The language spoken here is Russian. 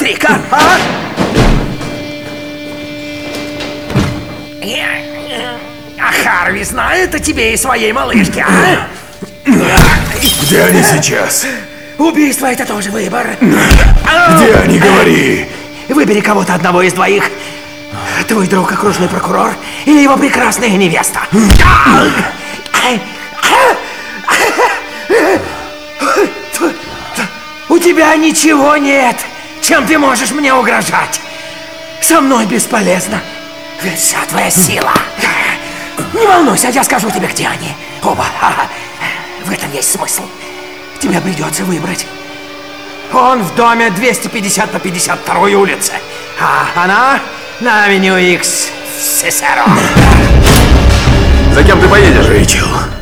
Смотри-ка, а? А Харви знает о тебе и своей малышке, а? Где они сейчас? Убийство — это тоже выбор. Где они, говори? Выбери кого-то одного из двоих. Твой друг окружной прокурор или его прекрасная невеста. У тебя ничего нет, чем ты можешь мне угрожать. Со мной бесполезно. Ведь вся твоя сила. Не волнуйся, я скажу тебе, где они. Оба. В этом есть смысл. Тебе придется выбрать. Он в доме 250 по 52 улице, а она на авеню X в Сесеро. За кем ты поедешь? Рэйчел.